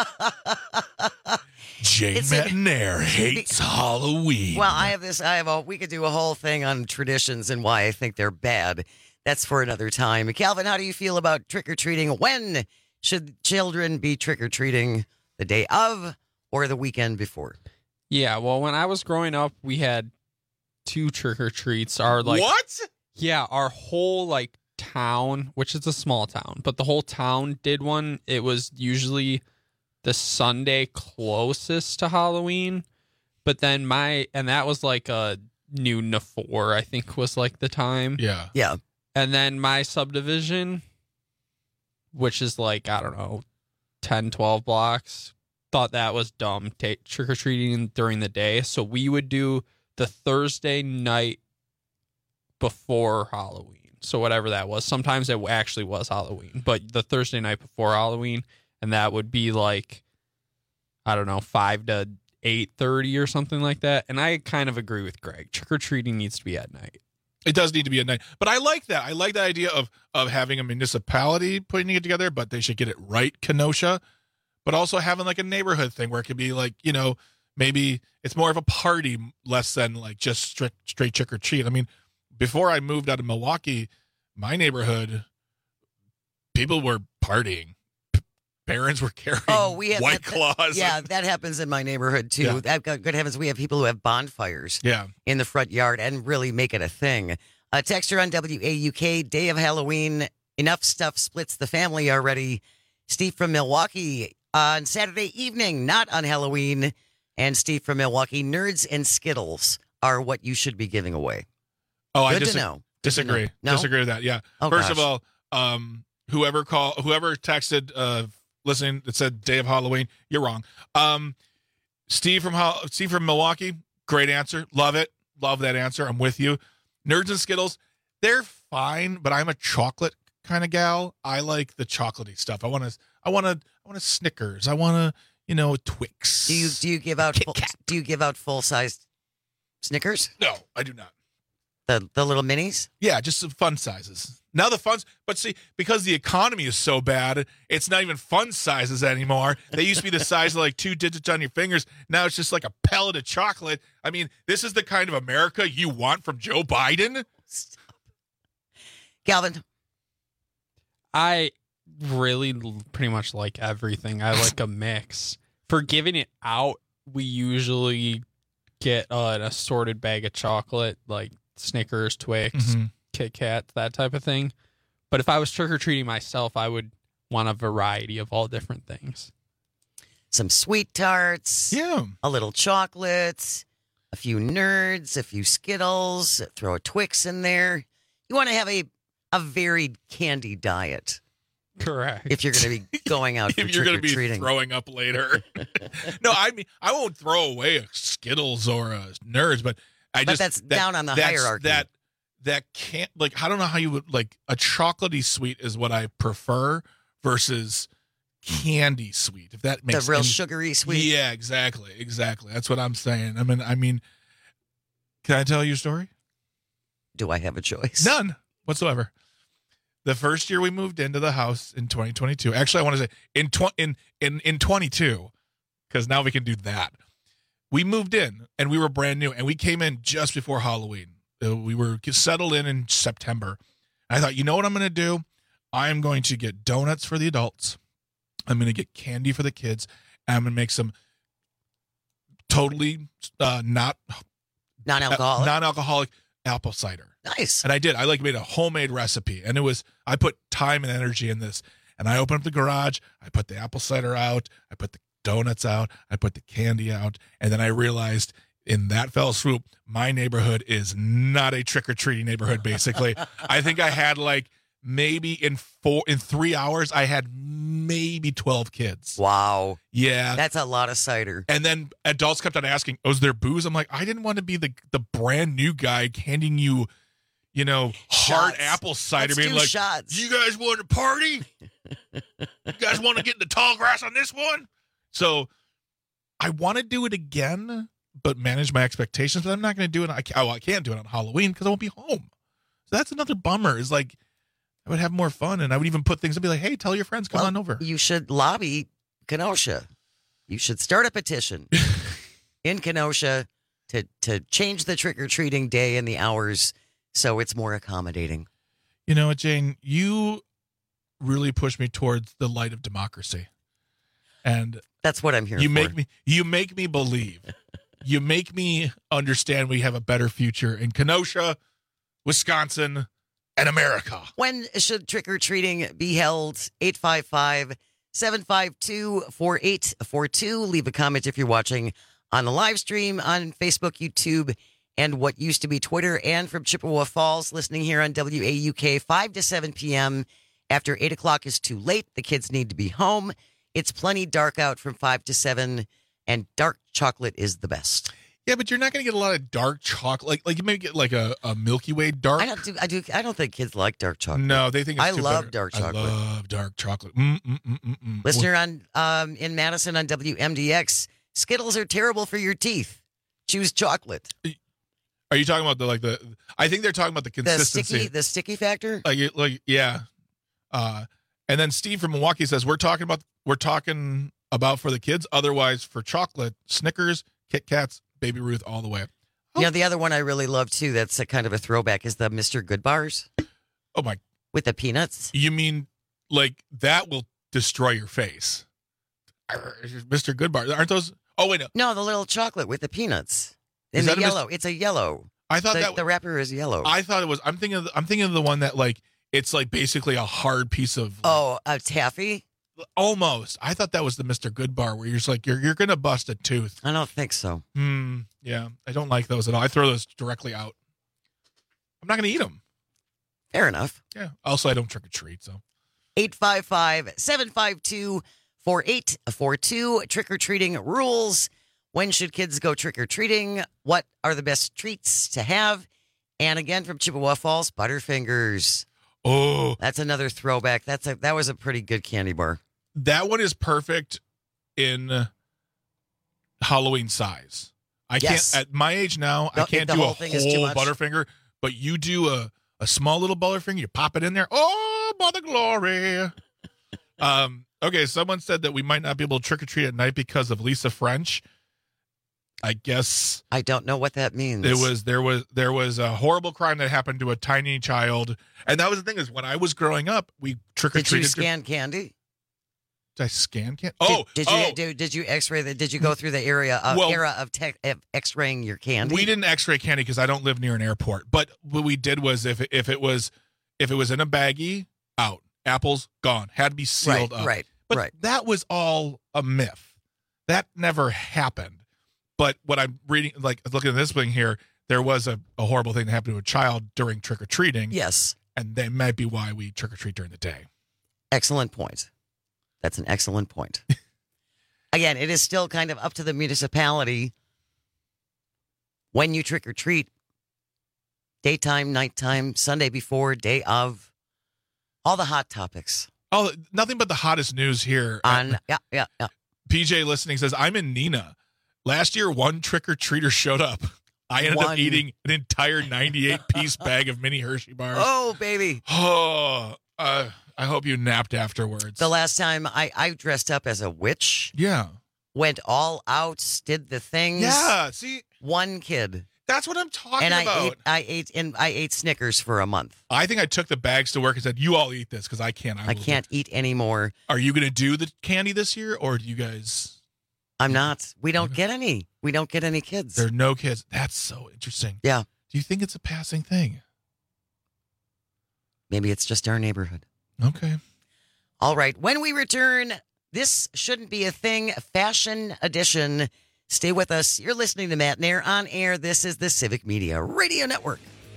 Jane Matt hates Halloween. Well, we could do a whole thing on traditions and why I think they're bad. That's for another time. Calvin, how do you feel about trick-or-treating? When should children be trick-or-treating? The day of or the weekend before? Yeah, well, when I was growing up, we had 2 trick-or-treats. What? Yeah, our whole, town, which is a small town, but the whole town did one. It was usually the Sunday closest to Halloween, but then that was a noon to 4, I think was the time. Yeah. Yeah. And then my subdivision, which is I don't know, 10, 12 blocks thought that was dumb, trick-or-treating during the day. So we would do the Thursday night before Halloween. So whatever that was. Sometimes it actually was Halloween, but the Thursday night before Halloween, and that would be like, I don't know, 5 to 8:30 or something like that. And I kind of agree with Greg. Trick-or-treating needs to be at night. It does need to be at night. But I like that. I like the idea of having a municipality putting it together, but they should get it right, Kenosha. But also having like a neighborhood thing where it could be like, maybe it's more of a party, less than like just straight trick or treat. I mean, before I moved out of Milwaukee, my neighborhood, people were partying. Parents were carrying White Claws. Yeah, that happens in my neighborhood too. Yeah. Good heavens, we have people who have bonfires in the front yard and really make it a thing. Texter on WAUK, day of Halloween, enough stuff splits the family already. Steve from Milwaukee, on Saturday evening, not on Halloween. And Steve from Milwaukee, nerds and Skittles are what you should be giving away. Oh, Good to know. Disagree. No? Disagree with that. Yeah. Oh, First gosh. of all, whoever texted, listening, that said day of Halloween, you're wrong. Steve from Milwaukee, great answer. Love it. Love that answer. I'm with you. Nerds and Skittles, they're fine, but I'm a chocolate kind of gal. I like the chocolatey stuff. I want a Snickers. I want a Twix. Do you give out full sized Snickers? No, I do not. The little minis? Yeah, just some fun sizes. Now the fun, but see, because the economy is so bad, it's not even fun sizes anymore. They used to be the size of like 2 digits on your fingers. Now it's just like a pellet of chocolate. I mean, this is the kind of America you want from Joe Biden? Stop. Calvin? I really pretty much like everything. I like a mix. For giving it out, we usually get an assorted bag of chocolate, like Snickers, Twix, Kit Kat, that type of thing. But if I was trick-or-treating myself, I would want a variety of all different things. Some sweet tarts. Yeah. A little chocolate. A few nerds. A few Skittles. Throw a Twix in there. You want to have a varied candy diet. Correct. If you're going to be going out for If you're going to be trick-or-treating. throwing up later. No, I mean, I won't throw away a Skittles or a Nerds, but that's down on the hierarchy. That can't, like, I don't know how you would, like, a chocolatey sweet is what I prefer versus candy sweet, if that makes sense. The real sugary sweet? Yeah, exactly. That's what I'm saying. I mean, can I tell you a story? Do I have a choice? None whatsoever. The first year we moved into the house in 2022, actually, I want to say in 22, because now we can do that. We moved in and we were brand new, and we came in just before Halloween. We were settled in September. I thought, you know what I'm going to do? I'm going to get donuts for the adults. I'm going to get candy for the kids. And I'm going to make some totally non-alcoholic apple cider. Nice. And I did. I made a homemade recipe, and I put time and energy in this. And I opened up the garage. I put the apple cider out. I put the donuts out. I put the candy out. And then I realized in that fell swoop, my neighborhood is not a trick-or-treating neighborhood, basically. I think I had maybe in 3 hours, I had maybe 12 kids. Wow. Yeah. That's a lot of cider. And then adults kept on asking, "Oh, is there booze?" I'm like, I didn't want to be the brand new guy handing you, hard apple cider. Let's being do like, shots. "You guys want to party? You guys want to get in the tall grass on this one?" So I want to do it again, but manage my expectations. But I'm not going to do it. I can't do it on Halloween because I won't be home. So that's another bummer. Is like, I would have more fun, and I would even put things and be like, "Hey, tell your friends, come on over." You should lobby Kenosha. You should start a petition in Kenosha to change the trick-or-treating day and the hours so it's more accommodating. You know what, Jane? You really push me towards the light of democracy. And that's what I'm here for. You make me believe. You make me understand we have a better future in Kenosha, Wisconsin, and America. When should trick-or-treating be held? 855-752-4842. Leave a comment if you're watching on the live stream on Facebook, YouTube, and what used to be Twitter. And from Chippewa Falls, listening here on WAUK, 5 to 7 p.m. After 8 o'clock is too late. The kids need to be home. It's plenty dark out from 5 to 7, and dark chocolate is the best. Yeah, but you're not going to get a lot of dark chocolate. Like you may get like a Milky Way dark. I don't think kids like dark chocolate. No, they think it's I too love bitter. dark chocolate. I love dark chocolate. Listener on in Madison on WMDX, Skittles are terrible for your teeth. Choose chocolate. Are you talking about the I think they're talking about the consistency. The sticky factor? Yeah. And then Steve from Milwaukee says we're talking about for the kids. Otherwise, for chocolate, Snickers, Kit Kats, Baby Ruth, all the way. You know, the other one I really love too. That's a kind of a throwback. Is the Mr. Good bars? Oh my! With the peanuts? You mean like that will destroy your face? Mr. Good bars, aren't those? Oh wait, no, the little chocolate with the peanuts in the yellow. It's a yellow. I thought the wrapper is yellow. I thought it was. I'm thinking of the one that like it's like basically a hard piece of. A taffy. Almost. I thought that was the Mr. Good bar where you're just like you're gonna bust a tooth. I don't think so. Yeah, I don't like those at all. I throw those directly out. I'm not gonna eat them. Fair enough. Yeah. Also, I don't trick or treat. So 855-752-4842. Trick or treating rules. When should kids go trick or treating? What are the best treats to have? And again from Chippewa Falls, Butterfingers. Oh, that's another throwback. That was a pretty good candy bar. That one is perfect in Halloween size. I can't at my age now. I can't do a whole Butterfinger, but you do a small little Butterfinger. You pop it in there. Oh, Mother Glory! Okay, someone said that we might not be able to trick or treat at night because of Lisa French. I guess I don't know what that means. There was a horrible crime that happened to a tiny child, and that was the thing is when I was growing up, we trick or treated. Did you scan candy? Did I scan candy? Did you X-ray that? Did you go through the era of X-raying your candy? We didn't X-ray candy because I don't live near an airport. But what we did was if it was in a baggie, out. Apples gone. Had to be sealed up. Right. But that was all a myth. That never happened. But what I'm reading, like looking at this thing here, there was a horrible thing that happened to a child during trick-or-treating. Yes. And that might be why we trick-or-treat during the day. Excellent point. That's an excellent point. Again, it is still kind of up to the municipality when you trick-or-treat. Daytime, nighttime, Sunday before, day of. All the hot topics. Oh, nothing but the hottest news here. Yeah. PJ listening says, I'm in Neenah. Last year, one trick-or-treater showed up. I ended up eating an entire 98-piece bag of mini Hershey bars. Oh, baby. Oh, I hope you napped afterwards. The last time I dressed up as a witch. Yeah. Went all out, did the things. Yeah, see? One kid. That's what I'm talking about. I ate Snickers for a month. I think I took the bags to work and said, you all eat this because I can't. I can't eat anymore. Are you going to do the candy this year or do you guys... I'm not. We don't get any. We don't get any kids. There are no kids. That's so interesting. Yeah. Do you think it's a passing thing? Maybe it's just our neighborhood. Okay. All right. When we return, this shouldn't be a thing. Fashion edition. Stay with us. You're listening to Matt Nair on air. This is the Civic Media Radio Network.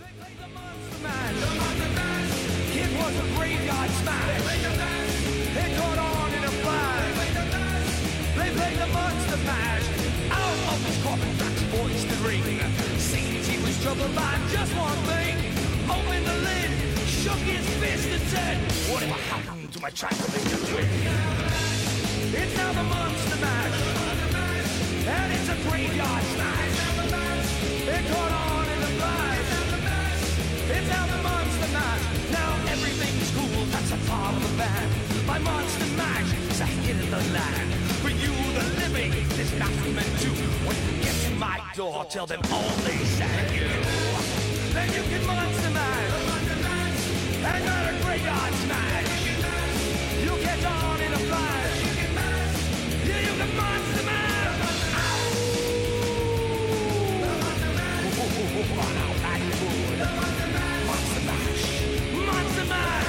Troubled by just one thing. Opened the lid, shook his fist and said, whatever happened to my Transylvania twin? It's now the Monster Mash, and it's a graveyard smash. It caught on in the flash. It's now the Monster Mash. Now everything's cool, that's a part of the band. My Monster Mash is a hit of the land. For you, the living, there's nothing meant to. When you get to my door, tell them only thank you. Then you can Monster Mash, and not a graveyard smash. You get on in a flash. Yeah, you can Monster Mash. Monster Mash. Monster Mash.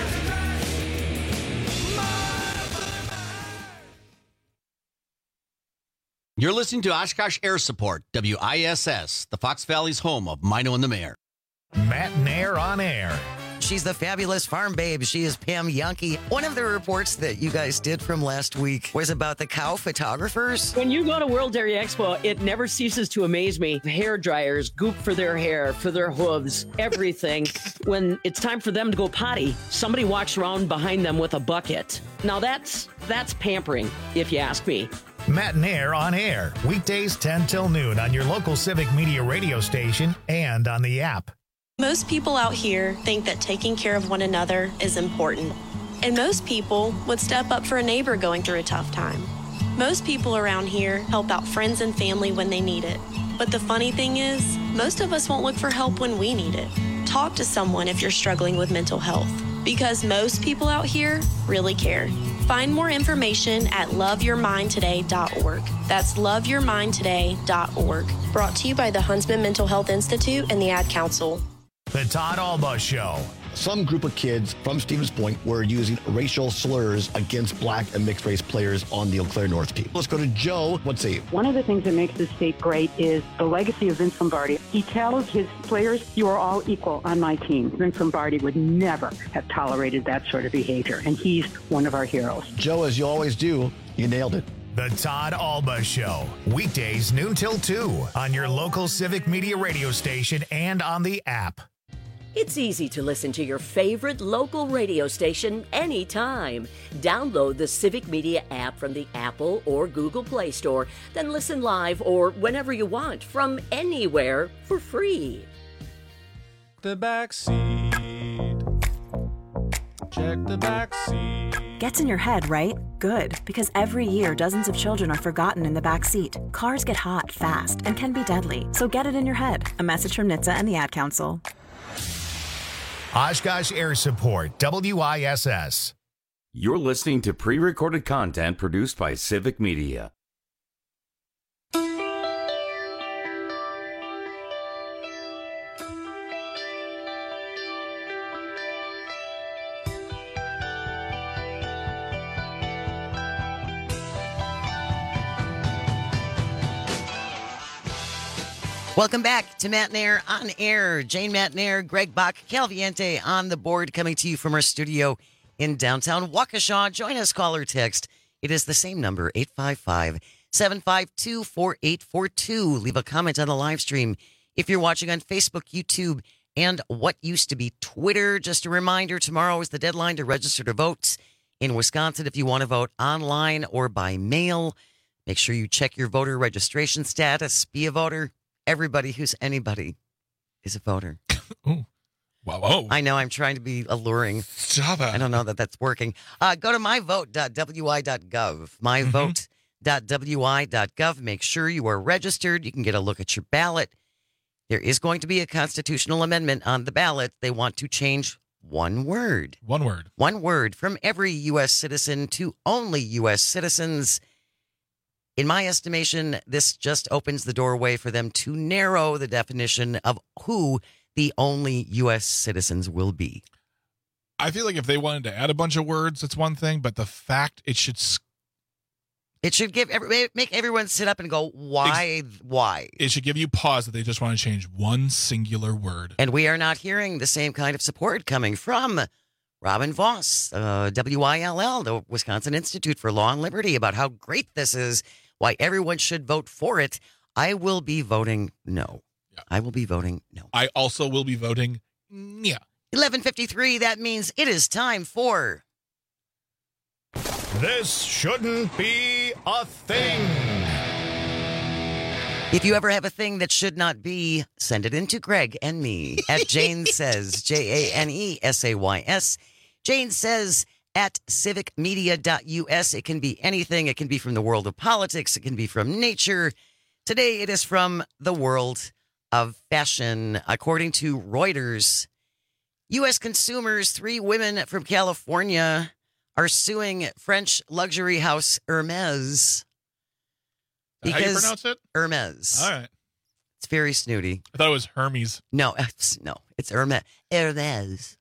You're listening to Oshkosh Air Support, WISS, the Fox Valley's home of Mino and the Mayor. Matt Nair on air. She's the fabulous farm babe. She is Pam Yankee. One of the reports that you guys did from last week was about the cow photographers. When you go to World Dairy Expo, it never ceases to amaze me. Hair dryers, goop for their hair, for their hooves, everything. When it's time for them to go potty, somebody walks around behind them with a bucket. Now that's pampering, if you ask me. Matt and Air on air, weekdays 10 till noon on your local Civic Media radio station and on the app. Most people out here think that taking care of one another is important. And most people would step up for a neighbor going through a tough time. Most people around here help out friends and family when they need it. But the funny thing is, most of us won't look for help when we need it. Talk to someone if you're struggling with mental health, because most people out here really care. Find more information at loveyourmindtoday.org. That's loveyourmindtoday.org. Brought to you by the Huntsman Mental Health Institute and the Ad Council. The Todd Alba Show. Some group of kids from Stevens Point were using racial slurs against black and mixed race players on the Eau Claire North team. Let's go to Joe. What's he? One of the things that makes this state great is the legacy of Vince Lombardi. He tells his players, you are all equal on my team. Vince Lombardi would never have tolerated that sort of behavior, and he's one of our heroes. Joe, as you always do, you nailed it. The Todd Alba Show. Weekdays noon till 2 on your local Civic Media radio station and on the app. It's easy to listen to your favorite local radio station anytime. Download the Civic Media app from the Apple or Google Play Store, then listen live or whenever you want from anywhere for free. The back seat. Check the back seat. Gets in your head, right? Good, because every year dozens of children are forgotten in the back seat. Cars get hot fast and can be deadly, so get it in your head. A message from NHTSA and the Ad Council. Oshkosh Air Support, WISS. You're listening to pre-recorded content produced by Civic Media. Welcome back to Matt and Air on Air. Jane Matt and Air, Greg Bach, Calviente on the board, coming to you from our studio in downtown Waukesha. Join us, call or text. It is the same number, 855-752-4842. Leave a comment on the live stream if you're watching on Facebook, YouTube, and what used to be Twitter. Just a reminder, tomorrow is the deadline to register to vote in Wisconsin. If you want to vote online or by mail, make sure you check your voter registration status. Be a voter. Everybody who's anybody is a voter. Ooh. Wow. I know, I'm trying to be alluring. Stop it. I don't know that that's working. Go to myvote.wi.gov. Myvote.wi.gov. Make sure you are registered. You can get a look at your ballot. There is going to be a constitutional amendment on the ballot. They want to change one word. One word. One word from every U.S. citizen to only U.S. citizens. In my estimation, this just opens the doorway for them to narrow the definition of who the only U.S. citizens will be. I feel like if they wanted to add a bunch of words, it's one thing, but the fact it should make everyone sit up and go, why? It should give you pause that they just want to change one singular word. And we are not hearing the same kind of support coming from Robin Voss, WILL, the Wisconsin Institute for Law and Liberty, about how great this is, why everyone should vote for it. I will be voting no. Yeah. I will be voting no. I also will be voting yeah. 11:53, that means it is time for... This shouldn't be a thing. If you ever have a thing that should not be, send it in to Greg and me at Jane Says, JANESAYS. Jane Says at civicmedia.us. It can be anything. It can be from the world of politics. It can be from nature. Today it is from the world of fashion. According to Reuters, U.S. consumers, 3 women from California, are suing French luxury house Hermes. How you pronounce it? Hermes. All right. It's very snooty. I thought it was Hermes. No, it's Hermes. Hermes.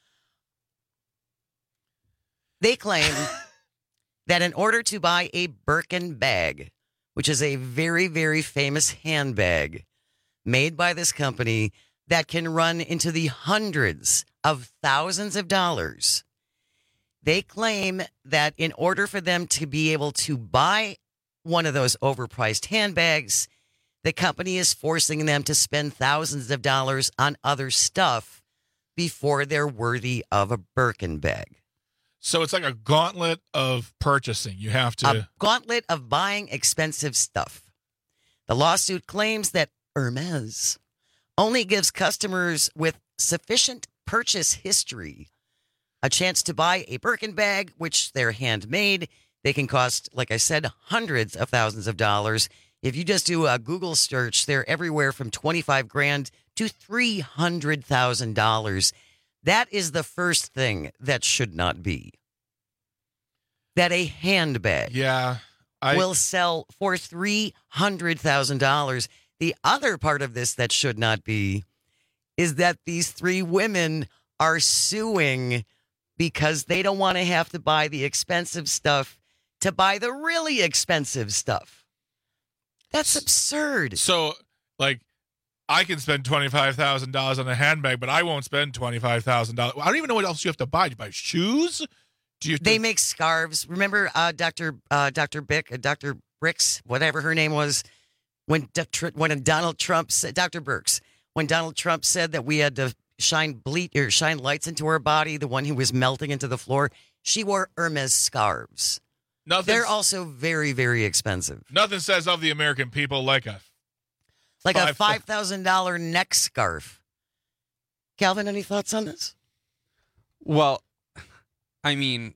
They claim that in order to buy a Birkin bag, which is a very, very famous handbag made by this company that can run into the hundreds of thousands of dollars. They claim that in order for them to be able to buy one of those overpriced handbags, the company is forcing them to spend thousands of dollars on other stuff before they're worthy of a Birkin bag. So it's like a gauntlet of purchasing. You have to... A gauntlet of buying expensive stuff. The lawsuit claims that Hermes only gives customers with sufficient purchase history a chance to buy a Birkin bag, which they're handmade. They can cost, like I said, hundreds of thousands of dollars. If you just do a Google search, they're everywhere from $25,000 to $300,000. That is the first thing that should not be. That a handbag will sell for $300,000. The other part of this that should not be is that these three women are suing because they don't want to have to buy the expensive stuff to buy the really expensive stuff. That's absurd. So, like, I can spend $25,000 on a handbag, but I won't spend $25,000. I don't even know what else you have to buy. Do you buy shoes? They make scarves. Remember Dr. Bricks, whatever her name was, when Donald Trump said, Dr. Birx, when Donald Trump said that we had to shine lights into her body, the one who was melting into the floor, she wore Hermes scarves. They're also very, very expensive. Nothing says of the American people like a $5,000 neck scarf. Calvin, any thoughts on this? Well, I mean,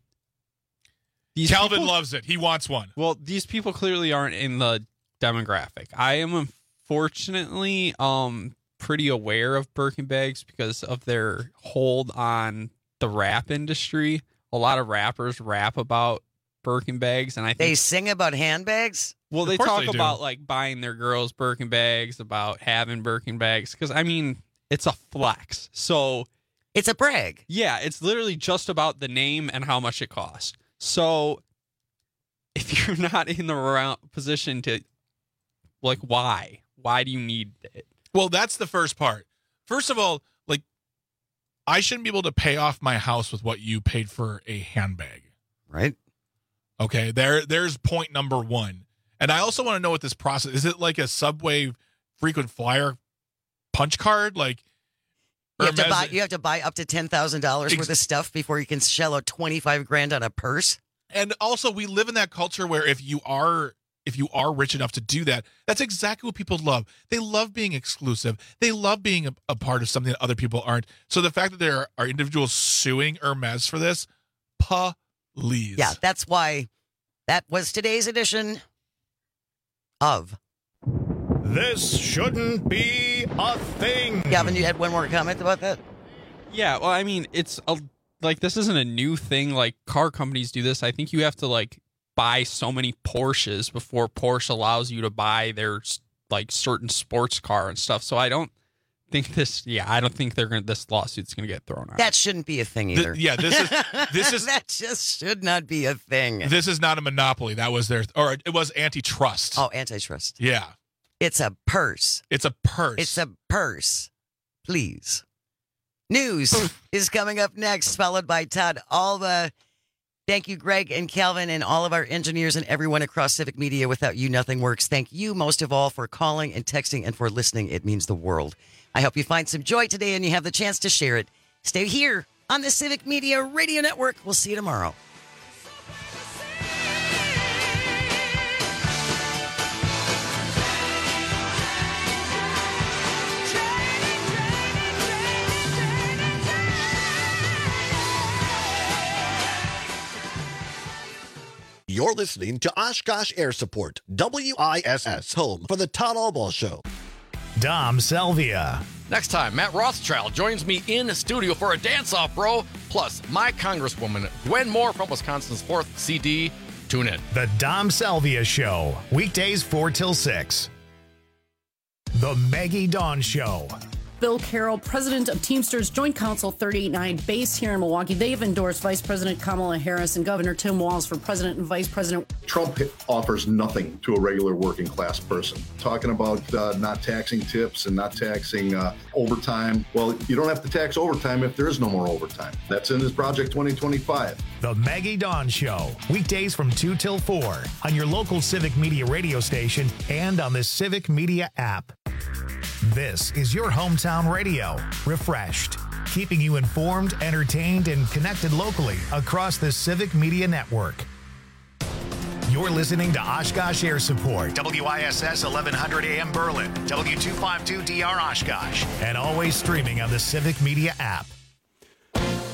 Calvin loves it. He wants one. Well, these people clearly aren't in the demographic. I am unfortunately pretty aware of Birkin bags because of their hold on the rap industry. A lot of rappers rap about Birkin bags, and I think they sing about handbags. Well, they talk about like buying their girls Birkin bags, about having Birkin bags, because I mean it's a flex. So it's a brag. Yeah, it's literally just about the name and how much it costs. So if you're not in the position to, like, why do you need it? Well, that's the first part. First of all, like, I shouldn't be able to pay off my house with what you paid for a handbag. Right. Okay, there's point number one. And I also want to know what this process is. It like a Subway frequent flyer punch card? Like, you have to buy up to $10,000 worth of stuff before you can shell out $25,000 on a purse. And also, we live in that culture where if you are rich enough to do that, that's exactly what people love. They love being exclusive. They love being a part of something that other people aren't. So the fact that there are individuals suing Hermes for this, please. Yeah, that's why that was today's edition of This Shouldn't Be a Thing. Gavin, you had one more comment about that? Yeah, well, I mean, it's like this isn't a new thing. Like, car companies do this. I think you have to like buy so many Porsches before Porsche allows you to buy their like certain sports car and stuff. So I don't think this lawsuit's gonna get thrown out. That shouldn't be a thing either. This is that just should not be a thing. This is not a monopoly. That was it was antitrust. Oh, antitrust. Yeah. It's a purse. It's a purse. It's a purse. Please. News is coming up next, followed by Todd Alva. Thank you, Greg and Calvin, and all of our engineers and everyone across Civic Media. Without you, nothing works. Thank you most of all for calling and texting and for listening. It means the world. I hope you find some joy today and you have the chance to share it. Stay here on the Civic Media Radio Network. We'll see you tomorrow. You're listening to Oshkosh Air Support, WISS, home for the Todd Albaugh Show. Dom Salvia. Next time, Matt Rothschild joins me in the studio for a dance-off, bro. Plus, my Congresswoman, Gwen Moore from Wisconsin's 4th CD. Tune in. The Dom Salvia Show, weekdays 4 till 6. The Maggie Dawn Show. Bill Carroll, president of Teamsters Joint Council 389, based here in Milwaukee. They've endorsed Vice President Kamala Harris and Governor Tim Walz for president and vice president. Trump offers nothing to a regular working class person. Talking about not taxing tips and not taxing overtime. Well, you don't have to tax overtime if there is no more overtime. That's in his Project 2025. The Maggie Dawn Show, weekdays from 2 till 4 on your local Civic Media radio station and on the Civic Media app. This is your hometown radio, refreshed, keeping you informed, entertained, and connected locally across the Civic Media Network. You're listening to Oshkosh Air Support, WISS 1100 AM Berlin, W252DR Oshkosh, and always streaming on the Civic Media app.